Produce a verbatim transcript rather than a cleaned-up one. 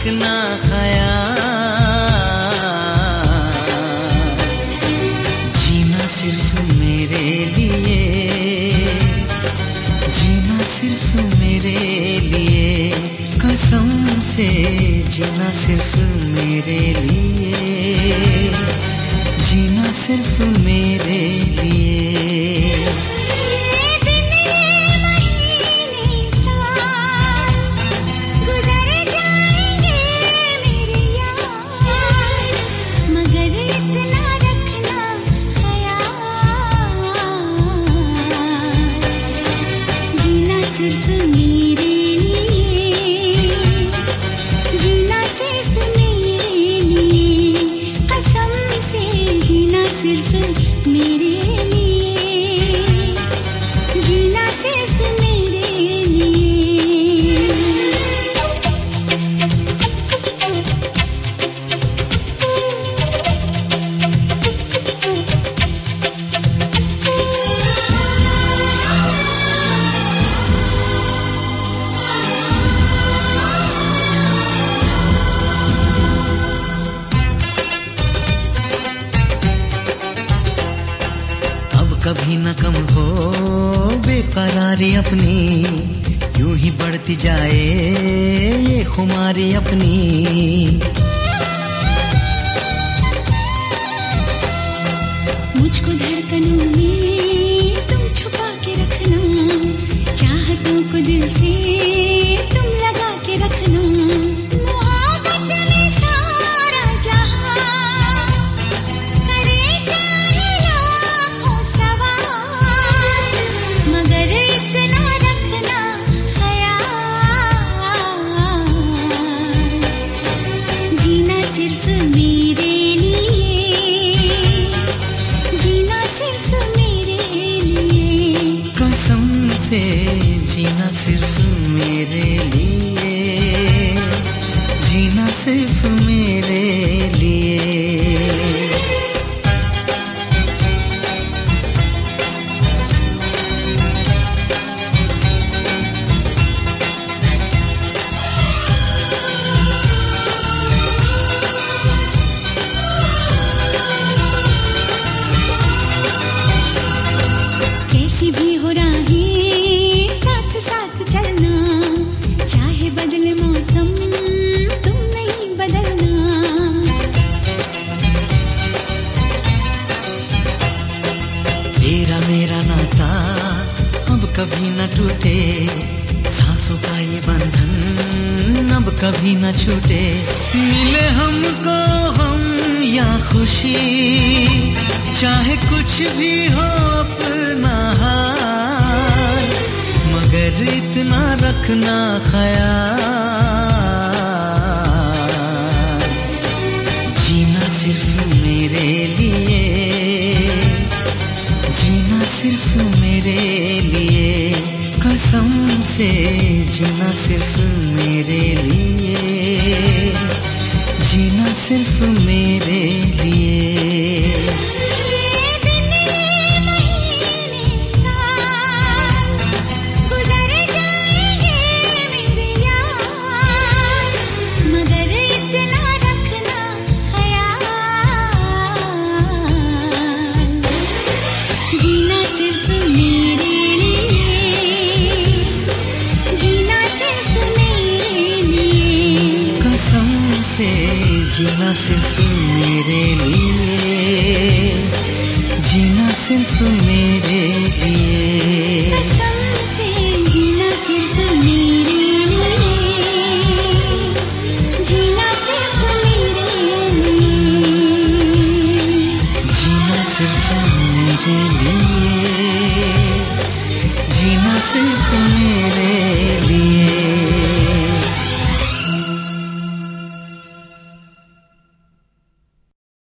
रखना ख्याल, जीना सिर्फ मेरे लिए, जीना सिर्फ मेरे लिए, कसम से जीना सिर्फ मेरे लिए, जीना सिर्फ मेरे लिए। कभी न कम हो बेकरारी अपनी, यूं ही बढ़ती जाए ये खुमारी अपनी। मुझको धड़कनों में तुम छुपा के रखना, चाहतों को दिल से तुम लगा के रखना। जीना सिर्फ मेरे लिए, जीना सिर्फ मेरे लिए। कैसी भी हो राहें तेरा मेरा नाता अब कभी न टूटे, सांसों का ये बंधन अब कभी न छूटे। मिले हमको हम या खुशी, चाहे कुछ भी हो अपना हाल, मगर इतना रखना ख्याल, जीना सिर्फ मेरे लिए, जीना सिर्फ मेरे लिए, कसम से जीना सिर्फ मेरे लिए, जीना सिर्फ मेरे लिए। जीना सिर्फ मेरे लिए, जीना सिर्फ मेरे लिए, कसम से जीना सिर्फ मेरे लिए, जीना सिर्फ मेरे लिए, जीना सिर्फ मेरे लिए।